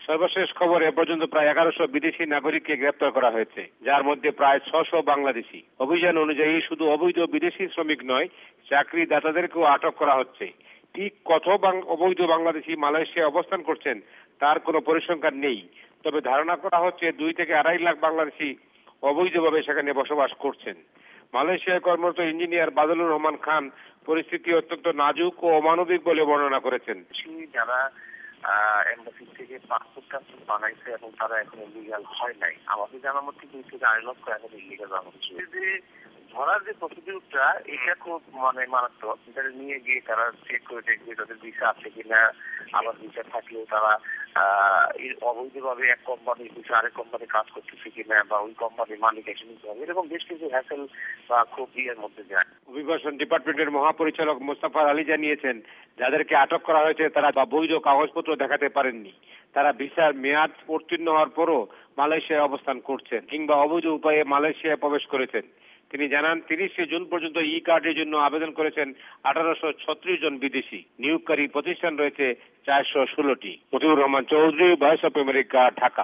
সর্বশেষ খবর এ পর্যন্ত প্রায় 1100 বিদেশি নাগরিককে গ্রেপ্তার করা হয়েছে, যার মধ্যে প্রায় 600 বাংলাদেশি। অভিযান অনুযায়ী শুধু অবৈধ বিদেশি শ্রমিক নয়, চাকরিদাতাদেরকেও আটক করা হচ্ছে। ঠিক কত অবৈধ বাংলাদেশি মালয়েশিয়ায় অবস্থান করছেন তার কোনো পরিসংখ্যান নেই, তবে ধারণা করা হচ্ছে 2 থেকে 2.5 লাখ বাংলাদেশি অবৈধভাবে সেখানে বসবাস করছেন। মালয়েশিয়ায় কর্মরত ইঞ্জিনিয়ার বাদলুর রহমান খান পরিস্থিতি অত্যন্ত নাজুক ও অমানবিক বলে বর্ণনা করেছেন। যারা এমবাসি থেকে পাসপোর্ট টাসপোর্ট বানাইছে এবং তারা এখন ইলিগাল হয় নাই, আমাদের জানার মধ্যে 2 থেকে 2.5 লক্ষ এখন ইলিগাল হচ্ছে। ধরার যে প্রসিডিউরটা এটা খুব মারাত্মক। তাদের নিয়ে গিয়ে তারা চেক করে দেখবে তাদের ভিসা আছে কিনা, আবার ভিসা থাকলেও তারা অবৈধভাবে এক কোম্পানির ভিসা আরেক কোম্পানি কাজ করতেছে কিনা, বা ওই কোম্পানির মালিক এসে নিতে হবে, এরকম বেশ কিছু হ্যাসেল বা খুব ইয়ের মধ্যে যায়। অভিবাসন ডিপার্টমেন্টের মহাপরিচালক মোস্তাফার আলী জানিয়েছেন, যাদেরকে আটক করা হয়েছে তারা বৈধ কাগজপত্র দেখাতে পারেননি। তারা ভিসার মেয়াদ উত্তীর্ণ হওয়ার পরও মালয়েশিয়ায় অবস্থান করছেন কিংবা অবৈধ উপায়ে মালয়েশিয়ায় প্রবেশ করেছেন। তিনি জানান, 30 জুন পর্যন্ত ই কার্ডের জন্য আবেদন করেছেন 1836 জন বিদেশি। নিয়োগকারী প্রতিষ্ঠান রয়েছে 416টি। Motiur Rahman Chowdhury, voice of America, Dhaka.